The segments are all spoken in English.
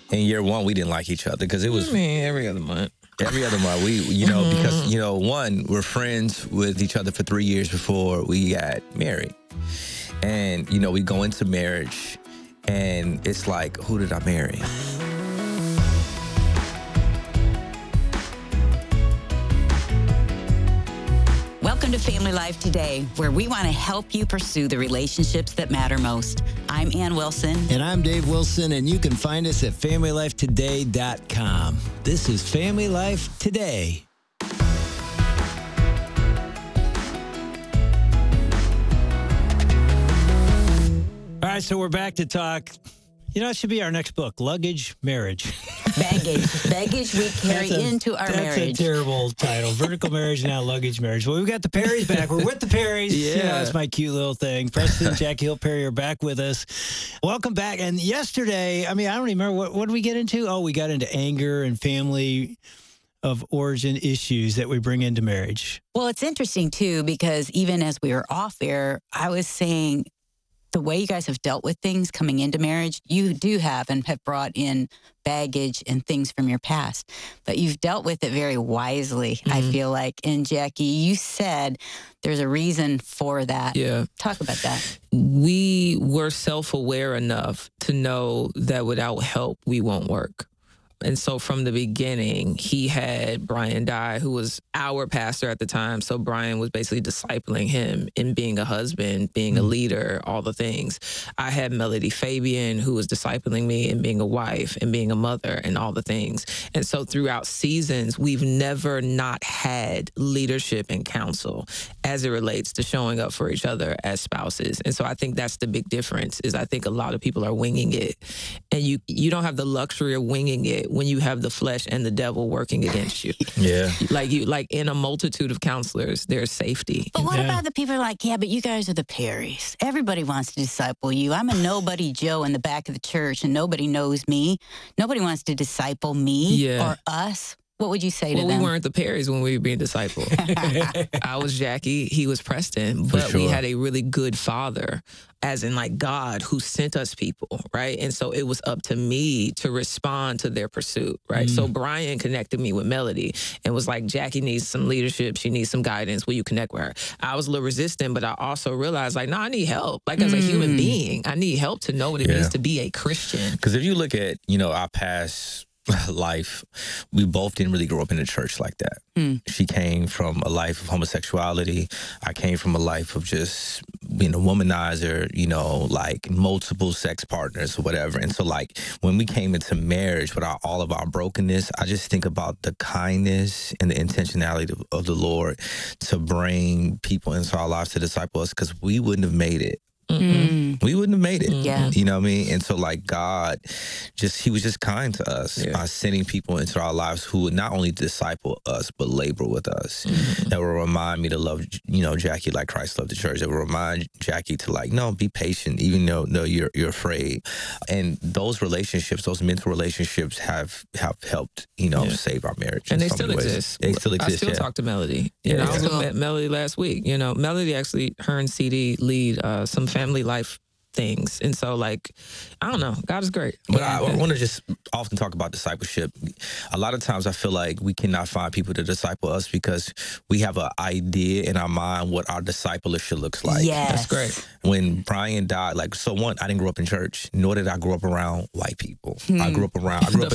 in year one, we didn't like each other because it was every other month. Every other month, because, one, we're friends with each other for 3 years before we got married. And, we go into marriage and it's like, who did I marry? Welcome to Family Life Today, where we want to help you pursue the relationships that matter most. I'm Ann Wilson. And I'm Dave Wilson, and you can find us at FamilyLifeToday.com. This is Family Life Today. All right, so we're back to talk. It should be our next book, Luggage Marriage. Baggage we carry into our marriage. That's a terrible title. Vertical Marriage, now Luggage Marriage. Well, we've got the Perrys back. We're with the Perrys. Yeah. That's my cute little thing. Preston and Jackie Hill Perry are back with us. Welcome back. And yesterday, I don't remember, what did we get into? Oh, we got into anger and family of origin issues that we bring into marriage. Well, it's interesting, too, because even as we were off air, I was saying, the way you guys have dealt with things coming into marriage, you do have and have brought in baggage and things from your past, but you've dealt with it very wisely, I feel like. And Jackie, you said there's a reason for that. Yeah. Talk about that. We were self-aware enough to know that without help, we won't work. And so from the beginning, he had Brian Dye, who was our pastor at the time. So Brian was basically discipling him in being a husband, being a leader, all the things. I had Melody Fabian, who was discipling me in being a wife and being a mother and all the things. And so throughout seasons, we've never not had leadership and counsel as it relates to showing up for each other as spouses. And so I think that's the big difference, is I think a lot of people are winging it. And you don't have the luxury of winging it when you have the flesh and the devil working against you. Yeah. Like in a multitude of counselors, there's safety. But what about the people who are like, yeah, but you guys are the Perrys. Everybody wants to disciple you. I'm a nobody Joe in the back of the church and nobody knows me. Nobody wants to disciple me or us. What would you say to them? We weren't the Perrys when we were being discipled. I was Jackie, he was Preston, but we had a really good father, as in like God, who sent us people, right? And so it was up to me to respond to their pursuit, right? So Brian connected me with Melody and was like, Jackie needs some leadership. She needs some guidance. Will you connect with her? I was a little resistant, but I also realized like, no, I need help. Like as a human being, I need help to know what it means to be a Christian. Because if you look at, our past life, we both didn't really grow up in the church like that. She came from a life of homosexuality. I came from a life of just being a womanizer, like multiple sex partners or whatever. And so like when we came into marriage with all of our brokenness, I just think about the kindness and the intentionality of the Lord to bring people into our lives to disciple us, because we wouldn't have made it. We wouldn't have made it. Yeah. You know what I mean? And so like God, he was just kind to us by sending people into our lives who would not only disciple us, but labor with us. That will remind me to love, Jackie like Christ loved the church. That will remind Jackie to like, no, be patient, even though you're afraid. And those relationships, those mental relationships have helped, save our marriage. And they still exist. They still exist. I still talk to Melody. I was with Melody last week. Melody actually, her and CD lead some family life things. And so, like, I don't know. God is great. But I want to just often talk about discipleship. A lot of times I feel like we cannot find people to disciple us because we have an idea in our mind what our discipleship looks like. Yes. That's great. When Brian died, I didn't grow up in church, nor did I grow up around white people. I grew up in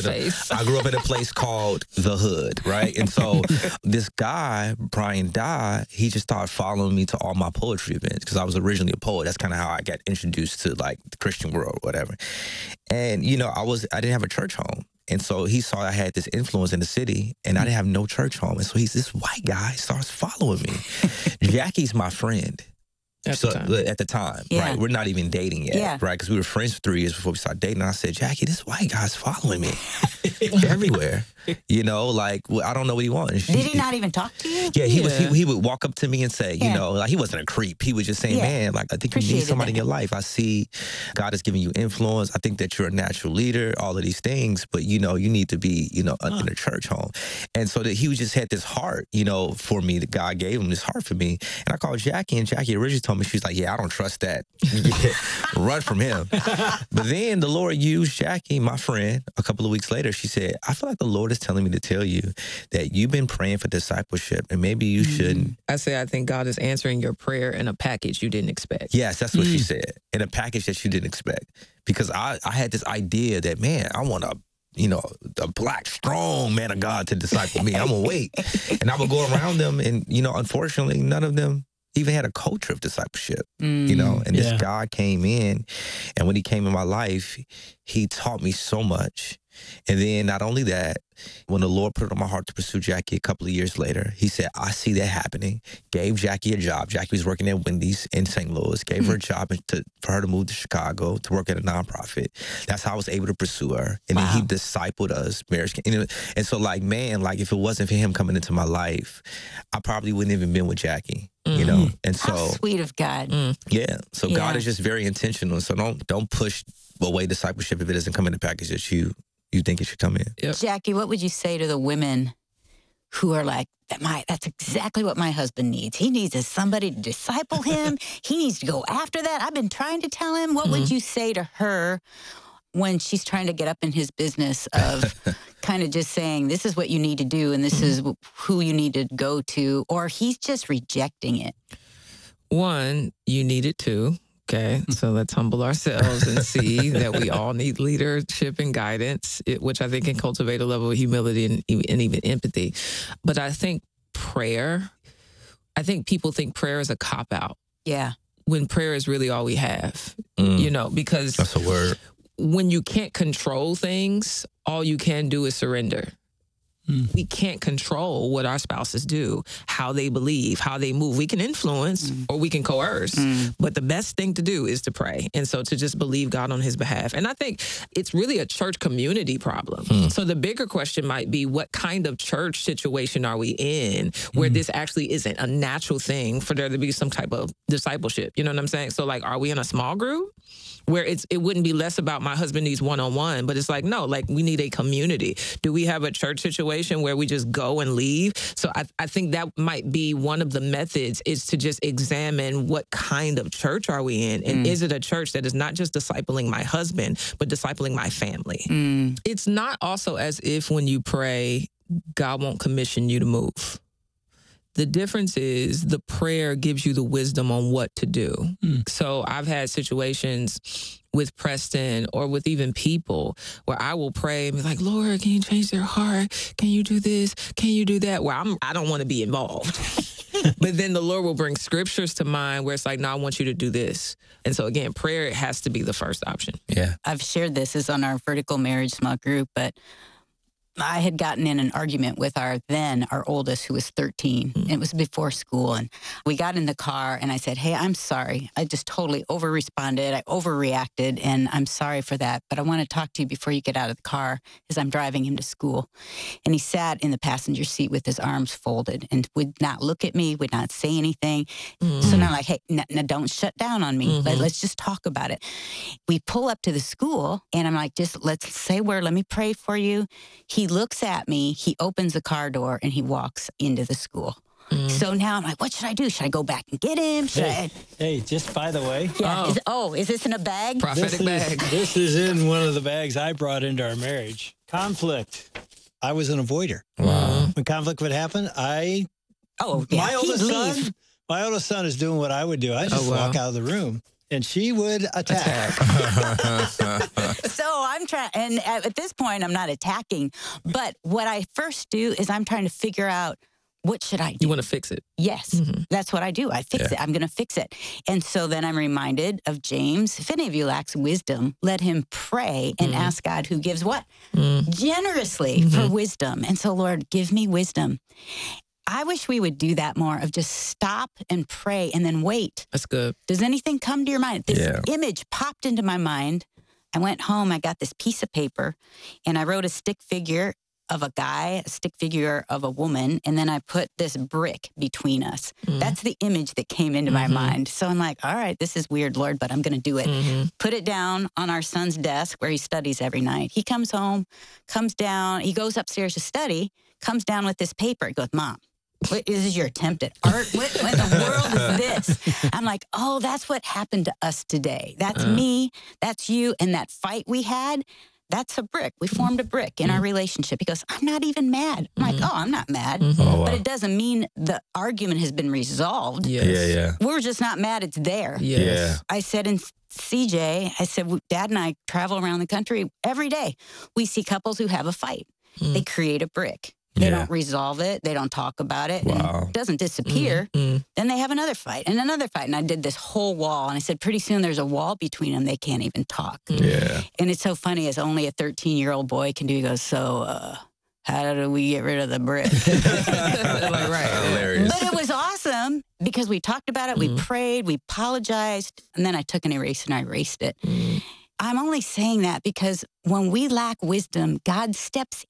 a place called the Hood, right? And so this guy, Brian Dye, he just started following me to all my poetry events because I was originally a poet. That's kind of how I got introduced to like the Christian world, whatever. And I didn't have a church home. And so he saw I had this influence in the city and I didn't have no church home. And so this white guy starts following me. Jackie's my friend. At the time, right? We're not even dating yet, right? Because we were friends for 3 years before we started dating. And I said, Jackie, this white guy's following me everywhere. I don't know what he wants. Did he not even talk to you? Yeah, he would walk up to me and say, he wasn't a creep. He was just saying, man, I think you need somebody in your life. I see God is giving you influence. I think that you're a natural leader, all of these things, but you need to be, in a church home. And so that he just had this heart, for me, that God gave him this heart for me. And I called Jackie, and Jackie originally told told me, she's like, yeah, I don't trust that. Run from him. But then the Lord used Jackie, my friend, a couple of weeks later. She said, I feel like the Lord is telling me to tell you that you've been praying for discipleship and maybe you shouldn't. I think God is answering your prayer in a package you didn't expect. Yes, that's what she said. In a package that you didn't expect. Because I had this idea that, man, I want a black, strong man of God to disciple me. I'm going to wait. And I would go around them. And, unfortunately, none of them even had a culture of discipleship, and this guy came in, and when he came in my life, he taught me so much. And then not only that, when the Lord put it on my heart to pursue Jackie a couple of years later, he said, I see that happening. Gave Jackie a job. Jackie was working at Wendy's in St. Louis. Gave her a job for her to move to Chicago to work at a nonprofit. That's how I was able to pursue her. And then he discipled us. Marriage. And so if it wasn't for him coming into my life, I probably wouldn't even been with Jackie. And so how sweet of God. So God is just very intentional. So don't push away discipleship if it doesn't come in the package that you think it should come in. Yep. Jackie, what would you say to the women who are like, that's exactly what my husband needs. He needs somebody to disciple him. He needs to go after that. I've been trying to tell him. What would you say to her when she's trying to get up in his business of kind of just saying, this is what you need to do and this is who you need to go to, or he's just rejecting it? One, you need it too. Okay, so let's humble ourselves and see that we all need leadership and guidance, which I think can cultivate a level of humility and even empathy. But I think people think prayer is a cop-out. Yeah. When prayer is really all we have, because that's a word. When you can't control things, all you can do is surrender. We can't control what our spouses do, how they believe, how they move. We can influence or we can coerce, but the best thing to do is to pray. And so to just believe God on his behalf. And I think it's really a church community problem. So the bigger question might be, what kind of church situation are we in where this actually isn't a natural thing for there to be some type of discipleship? You know what I'm saying? So are we in a small group where it wouldn't be less about my husband needs one-on-one, but it's we need a community. Do we have a church situation where we just go and leave? So I think that might be one of the methods, is to just examine what kind of church are we in? And is it a church that is not just discipling my husband, but discipling my family? It's not also as if when you pray, God won't commission you to move. The difference is the prayer gives you the wisdom on what to do. So I've had situations with Preston or with even people where I will pray and be like, Lord, can you change their heart? Can you do this? Can you do that? Where I don't want to be involved. But then the Lord will bring scriptures to mind where it's like, no, I want you to do this. And so again, prayer has to be the first option. Yeah. I've shared this is on our vertical marriage small group, but I had gotten in an argument with our oldest, who was 13. It was before school. And we got in the car and I said, hey, I'm sorry. I just totally over-responded. I overreacted and I'm sorry for that. But I want to talk to you before you get out of the car as I'm driving him to school. And he sat in the passenger seat with his arms folded and would not look at me, would not say anything. So now I'm like, hey, now don't shut down on me. Let's just talk about it. We pull up to the school and I'm like, let's say where, let me pray for you. He looks at me, he opens the car door, and he walks into the school. So now I'm like, what should I do? Should I go back and get him? Hey, just by the way. Yeah. Is this in a bag? Prophetic bag. This is in one of the bags I brought into our marriage. Conflict. I was an avoider. Wow. When conflict would happen, my oldest son is doing what I would do. I just walk out of the room. And she would attack. So I'm trying, and at this point, I'm not attacking. But what I first do is I'm trying to figure out, what should I do? You want to fix it? Yes, that's what I do. I fix it. I'm going to fix it. And so then I'm reminded of James. If any of you lacks wisdom, let him pray and ask God, who gives what? Generously for wisdom. And so, Lord, give me wisdom. I wish we would do that more, of just stop and pray and then wait. That's good. Does anything come to your mind? This image popped into my mind. I went home, I got this piece of paper, and I wrote a stick figure of a guy, a stick figure of a woman, and then I put this brick between us. That's the image that came into my mind. So I'm like, all right, this is weird, Lord, but I'm going to do it. Put it down on our son's desk where he studies every night. He comes home, comes down, he goes upstairs to study, comes down with this paper. He goes, Mom, What is your attempt at art? What in the world is this? I'm like, oh, that's what happened to us today. That's me. That's you. And that fight we had, that's a brick. We formed a brick in our relationship. He goes, I'm not even mad. I'm like, oh, I'm not mad. Oh, wow. But it doesn't mean the argument has been resolved. Yes. Yeah. We're just not mad. It's there. Yes. Yeah. I said in CJ, I said, Dad and I travel around the country every day. We see couples who have a fight. They create a brick. They don't resolve it. They don't talk about it. Wow. And it doesn't disappear. Then they have another fight and another fight. And I did this whole wall. And I said, pretty soon there's a wall between them. They can't even talk. Yeah. And it's so funny, as only a 13-year-old boy can do. He goes, so how do we get rid of the brick? Like, right. Hilarious. But it was awesome because we talked about it. We prayed. We apologized. And then I took an eraser and I erased it. I'm only saying that because when we lack wisdom, God steps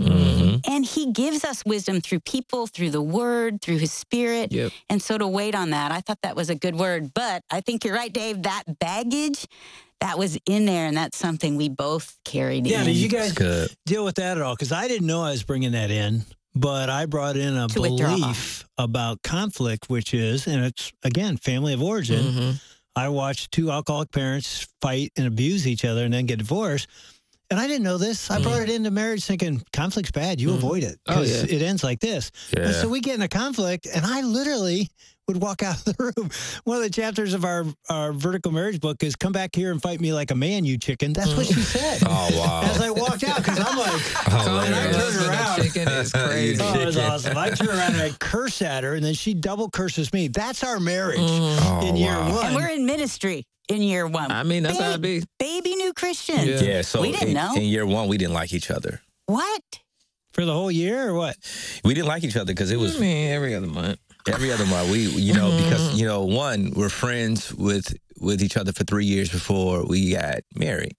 in and he gives us wisdom through people, through the word, through his spirit. Yep. And so to wait on that, I thought that was a good word. But I think you're right, Dave, that baggage, that was in there. And that's something we both carried in. Yeah, did you guys Good. deal with that at all? Because I didn't know I was bringing that in, but I brought in a To withdraw. belief about conflict, which is, and it's, again, family of origin. I watched two alcoholic parents fight and abuse each other and then get divorced. And I didn't know this. I brought it into marriage thinking conflict's bad. You avoid it because it ends like this. Yeah. And so we get in a conflict, and I literally would walk out of the room. One of the chapters of our vertical marriage book is come back here and fight me like a man, you chicken. That's what she said. Oh, wow. As I walked out, because I'm like, Calling and I your turned husband around. a chicken is crazy. Oh, it was awesome. I turn around and I curse at her, and then she double curses me. That's our marriage Oh, in year wow. one. And we're in ministry in year one. I mean, that's how it be. Baby new Christians. Yeah. Yeah. So We didn't know. in year one, we didn't like each other. What? For the whole year or what? We didn't like each other because it was I mean, every other month. every other month. We, because, one, we're friends with each other for 3 years before we got married.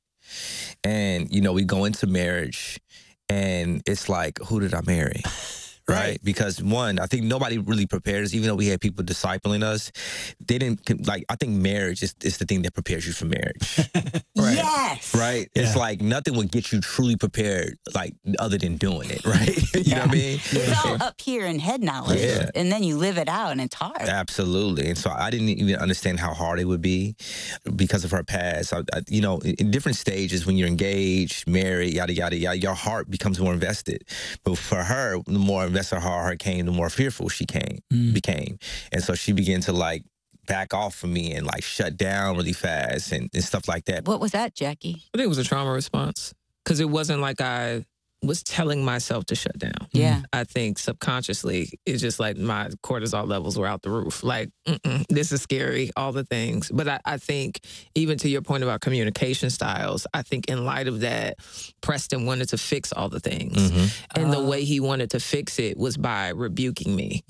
And, we go into marriage and it's like, who did I marry? Right? Because one, I think nobody really prepared us, even though we had people discipling us. They didn't, I think marriage is the thing that prepares you for marriage. Right. Yes. Right? It's like nothing would get you truly prepared, other than doing it, right? You know what I mean? It's all up here in head knowledge. Yeah. And then you live it out and it's hard. Absolutely. And so I didn't even understand how hard it would be because of her past. In different stages, when you're engaged, married, yada, yada, yada, your heart becomes more invested. But for her, the more invested her heart came, the more fearful she became. And so she began to back off from me and shut down really fast and stuff like that. What was that, Jackie? I think it was a trauma response because it wasn't like I was telling myself to shut down. Yeah. I think subconsciously it's just like my cortisol levels were out the roof. This is scary, all the things. But I think even to your point about communication styles, I think in light of that, Preston wanted to fix all the things. And the way he wanted to fix it was by rebuking me.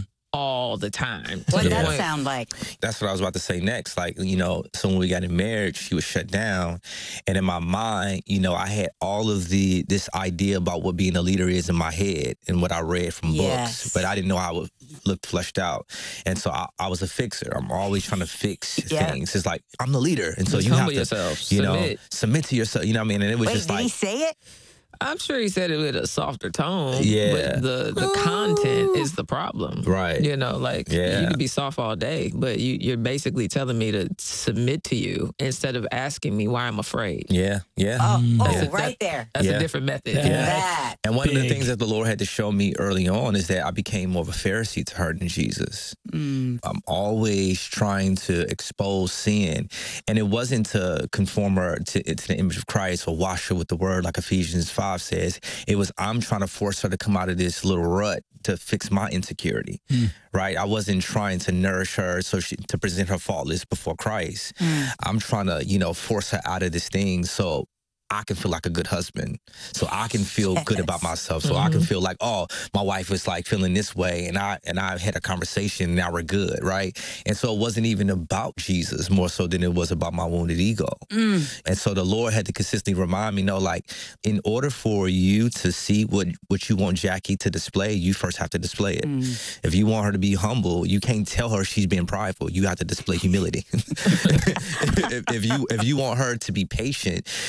All the time. What did Yeah. that sound like? That's what I was about to say next. So when we got in marriage, she was shut down. And in my mind, I had all of this idea about what being a leader is in my head and what I read from Yes. books, but I didn't know how it looked fleshed out. And so I was a fixer. I'm always trying to fix Yeah. things. It's like, I'm the leader. And so Just you have humble to, yourself. submit to yourself. You know what I mean? And it was Wait, just did he say it? I'm sure he said it with a softer tone. Yeah. But the content is the problem. Right. You Yeah. you could be soft all day, but you're basically telling me to submit to you instead of asking me why I'm afraid. Yeah. Oh, right there. That's Yeah. a different method. Yeah. That. And one of the Big. things that the Lord had to show me early on is that I became more of a Pharisee to her than Jesus. I'm always trying to expose sin. And it wasn't to conform her to the image of Christ or wash her with the word like Ephesians 5 says. It was I'm trying to force her to come out of this little rut to fix my insecurity, right? I wasn't trying to nourish her to present her faultless before Christ. I'm trying to, force her out of this thing so I can feel like a good husband, so I can feel good about myself, so I can feel like, oh, my wife was feeling this way, and I had a conversation, and now we're good, right? And so it wasn't even about Jesus more so than it was about my wounded ego. And so the Lord had to consistently remind me, in order for you to see what you want Jackie to display, you first have to display it. If you want her to be humble, you can't tell her she's being prideful. You have to display humility. if you want her to be patient, you can't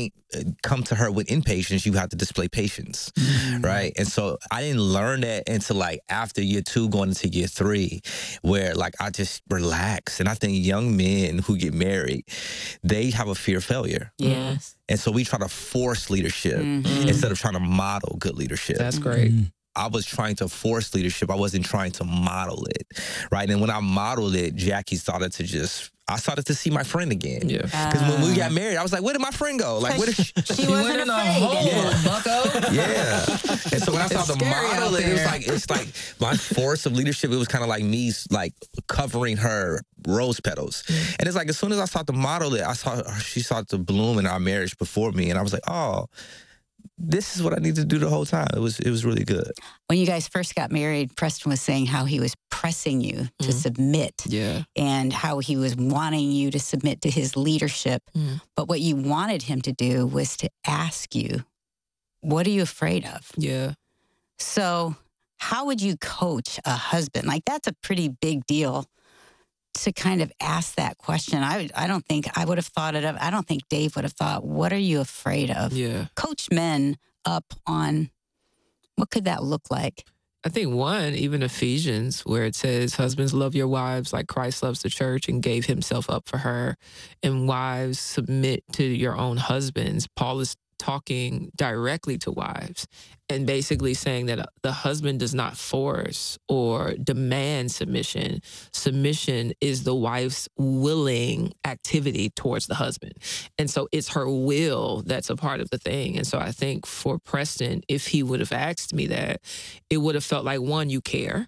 can't come to her with impatience. You have to display patience, right? And so I didn't learn that until like after year 2, going into year 3, where like I just relax. And I think young men who get married, they have a fear of failure. Yes. And so we try to force leadership instead of trying to model good leadership. That's great. I was trying to force leadership. I wasn't trying to model it, right? And when I modeled it, Jackie started to I started to see my friend again. Yeah. Because when we got married, I was like, where did my friend go? Like, where did she wasn't went in a afraid. hole, bucko. Yeah. And so when I started to model it, it's like my force of leadership, it was kind of like me like covering her rose petals. And it's like, as soon as I started to model it, she started to bloom in our marriage before me. And I was like, oh, this is what I need to do the whole time. It was really good. When you guys first got married, Preston was saying how he was pressing you to submit. Yeah. And how he was wanting you to submit to his leadership. But what you wanted him to do was to ask you, what are you afraid of? Yeah. So how would you coach a husband? Like, that's a pretty big deal to kind of ask that question. I don't think I would have thought it of. I don't think Dave would have thought, what are you afraid of? Yeah. Coach men up on what could that look like? I think one, even Ephesians, where it says, husbands, love your wives like Christ loves the church and gave himself up for her. And wives, submit to your own husbands. Paul is talking directly to wives and basically saying that the husband does not force or demand submission. Submission is the wife's willing activity towards the husband. And so it's her will that's a part of the thing. And so I think for Preston, if he would have asked me that, it would have felt like, one, you care.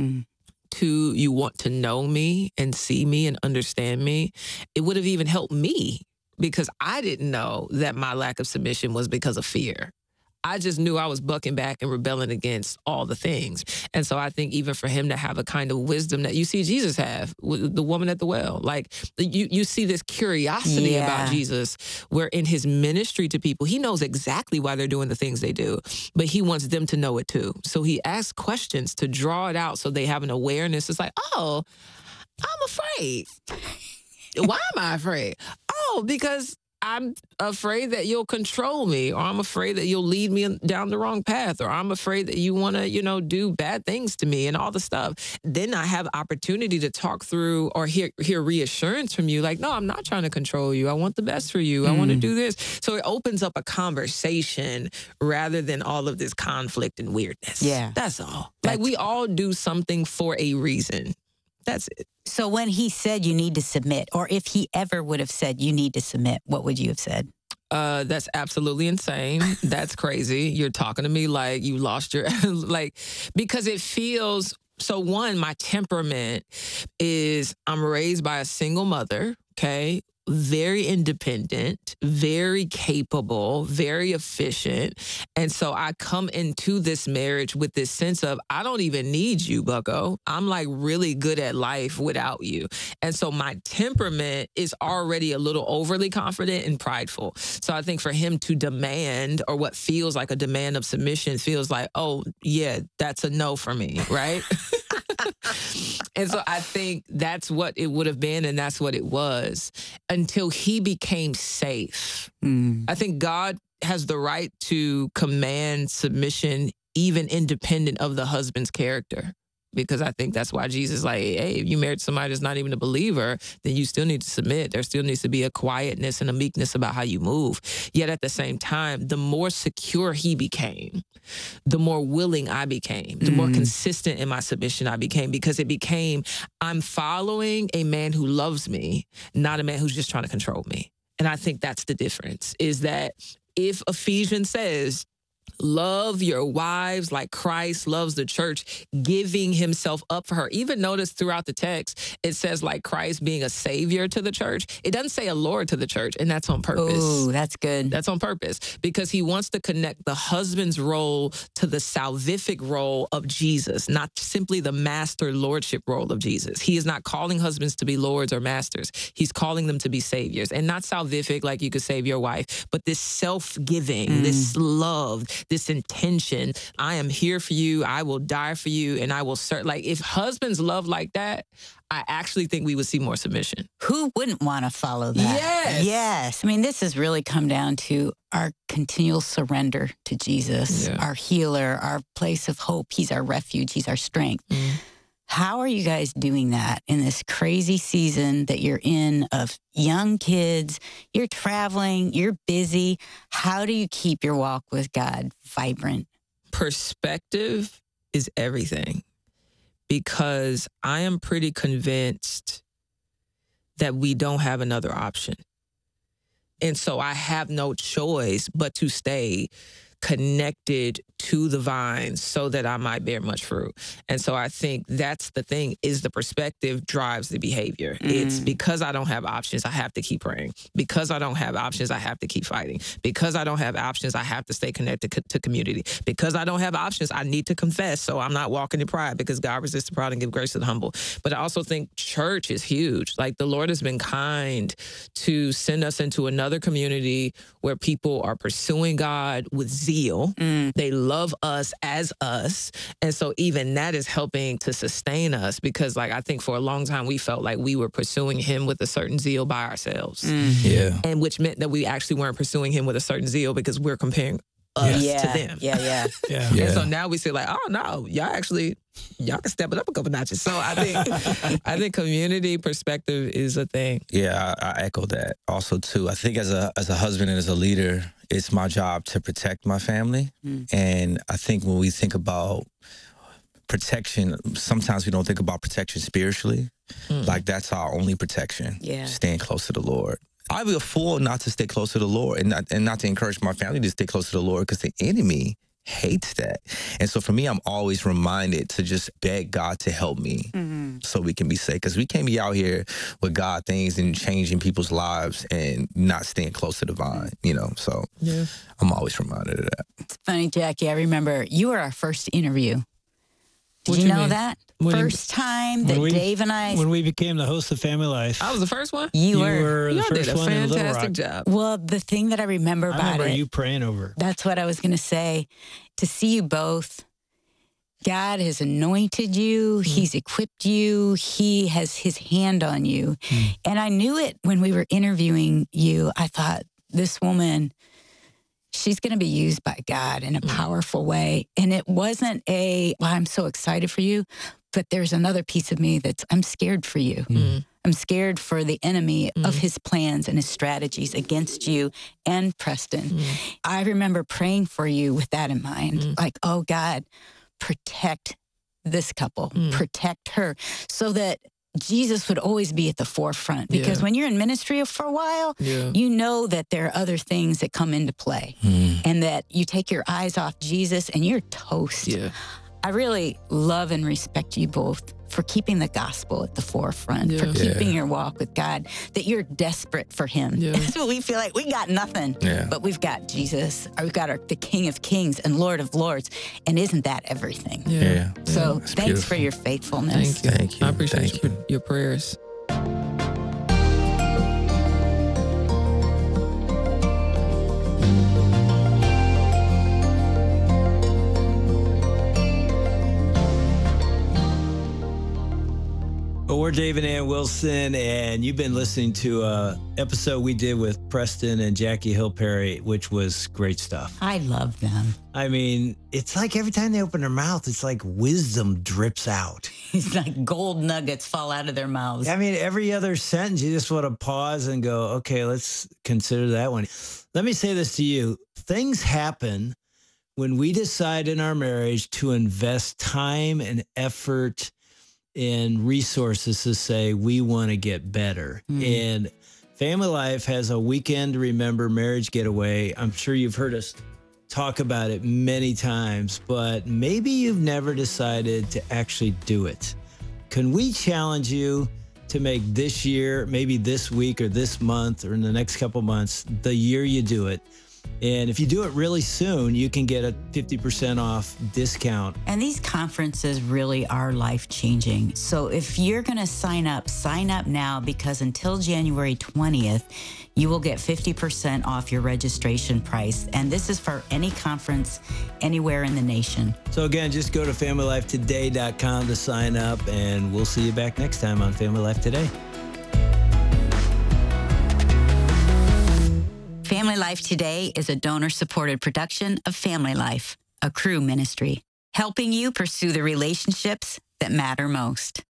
2, you want to know me and see me and understand me. It would have even helped me, because I didn't know that my lack of submission was because of fear. I just knew I was bucking back and rebelling against all the things. And so I think even for him to have a kind of wisdom that you see Jesus have with the woman at the well, like you see this curiosity about Jesus, where in his ministry to people, he knows exactly why they're doing the things they do, but he wants them to know it too. So he asks questions to draw it out so they have an awareness. It's like, oh, I'm afraid. Why am I afraid? Oh, because I'm afraid that you'll control me, or I'm afraid that you'll lead me down the wrong path, or I'm afraid that you want to, do bad things to me and all the stuff. Then I have opportunity to talk through or hear reassurance from you. Like, no, I'm not trying to control you. I want the best for you. I want to do this. So it opens up a conversation rather than all of this conflict and weirdness. Yeah. That's all. Like, we all do something for a reason. That's it. So when he said you need to submit, or if he ever would have said you need to submit, what would you have said? That's absolutely insane. That's crazy. You're talking to me like you lost your, because it feels, so one, my temperament is I'm raised by a single mother, okay? Very independent, very capable, very efficient. And so I come into this marriage with this sense of, I don't even need you, bucko. I'm like really good at life without you. And so my temperament is already a little overly confident and prideful. So I think for him to demand, or what feels like a demand of submission feels like, oh yeah, that's a no for me, right? And so I think that's what it would have been, and that's what it was, until he became safe. I think God has the right to command submission even independent of the husband's character. Because I think that's why Jesus is like, hey, if you married somebody that's not even a believer, then you still need to submit. There still needs to be a quietness and a meekness about how you move. Yet at the same time, the more secure he became, the more willing I became, the more consistent in my submission I became, because it became, I'm following a man who loves me, not a man who's just trying to control me. And I think that's the difference, is that if Ephesians says, love your wives like Christ loves the church, giving himself up for her. Even notice throughout the text, it says like Christ being a savior to the church. It doesn't say a Lord to the church, and that's on purpose. Oh, that's good. That's on purpose, because he wants to connect the husband's role to the salvific role of Jesus, not simply the master lordship role of Jesus. He is not calling husbands to be lords or masters. He's calling them to be saviors, and not salvific like you could save your wife, but this self-giving, this love, this intention. I am here for you. I will die for you, and I will serve. Like, if husbands love like that, I actually think we would see more submission. Who wouldn't want to follow that? Yes. Yes. I mean, this has really come down to our continual surrender to Jesus, our healer, our place of hope. He's our refuge. He's our strength. How are you guys doing that in this crazy season that you're in of young kids? You're traveling, you're busy. How do you keep your walk with God vibrant? Perspective is everything, because I am pretty convinced that we don't have another option. And so I have no choice but to stay connected to the vine so that I might bear much fruit. And so I think that's the thing, is the perspective drives the behavior. It's because I don't have options, I have to keep praying. Because I don't have options, I have to keep fighting. Because I don't have options, I have to stay connected to community. Because I don't have options, I need to confess so I'm not walking in pride, because God resists the proud and give grace to the humble. But I also think church is huge. Like, the Lord has been kind to send us into another community where people are pursuing God with zeal. They love us as us. And so even that is helping to sustain us, because, like, I think for a long time we felt like we were pursuing him with a certain zeal by ourselves. And which meant that we actually weren't pursuing him with a certain zeal because we're comparing us to them. And so now we say, like, oh no, y'all can step it up a couple notches. So I think community perspective is a thing. Yeah, I echo that. Also, too, I think as a husband and as a leader, it's my job to protect my family. And I think when we think about protection, sometimes we don't think about protection spiritually. Like, that's our only protection. Staying close to the Lord. I'd be a fool not to stay close to the Lord and not to encourage my family to stay close to the Lord, because the enemy hates that. And so for me, I'm always reminded to just beg God to help me so we can be safe. Because we can't be out here with God things and changing people's lives and not staying close to the vine, So I'm always reminded of that. It's funny, Jackie, I remember you were our first interview. Did you know that? First time that Dave and I... When we became the host of Family Life. I was the first one? You were the first one in Little Rock. Fantastic job. Well, the thing that I remember about it... you praying over. That's what I was going to say. To see you both, God has anointed you. He's equipped you. He has his hand on you. And I knew it when we were interviewing you. I thought, this woman... she's going to be used by God in a powerful way. And it wasn't I'm so excited for you, but there's another piece of me I'm scared for you. I'm scared for the enemy of his plans and his strategies against you and Preston. I remember praying for you with that in mind. Like, oh God, protect this couple, protect her, so that Jesus would always be at the forefront, because when you're in ministry for a while, you know that there are other things that come into play and that you take your eyes off Jesus and you're toast. I really love and respect you both for keeping the gospel at the forefront, for keeping your walk with God, that you're desperate for him. That's what we feel like. We got nothing, but we've got Jesus. We've got the King of Kings and Lord of Lords. And isn't that everything? So thanks beautiful. For your faithfulness. Thank you. I appreciate your prayers. We're Dave and Ann Wilson, and you've been listening to an episode we did with Preston and Jackie Hill Perry, which was great stuff. I love them. I mean, it's like every time they open their mouth, it's like wisdom drips out. It's like gold nuggets fall out of their mouths. I mean, every other sentence, you just want to pause and go, okay, let's consider that one. Let me say this to you. Things happen when we decide in our marriage to invest time and effort and resources to say we want to get better. And Family Life has a Weekend to Remember marriage getaway. I'm sure you've heard us talk about it many times, but maybe you've never decided to actually do it. Can we challenge you to make this year, maybe this week or this month or in the next couple months, the year you do it? And if you do it really soon, you can get a 50% off discount. And these conferences really are life-changing. So if you're going to sign up now, because until January 20th, you will get 50% off your registration price. And this is for any conference anywhere in the nation. So again, just go to FamilyLifeToday.com to sign up, and we'll see you back next time on Family Life Today. Family Life Today is a donor-supported production of Family Life, a Cru ministry, helping you pursue the relationships that matter most.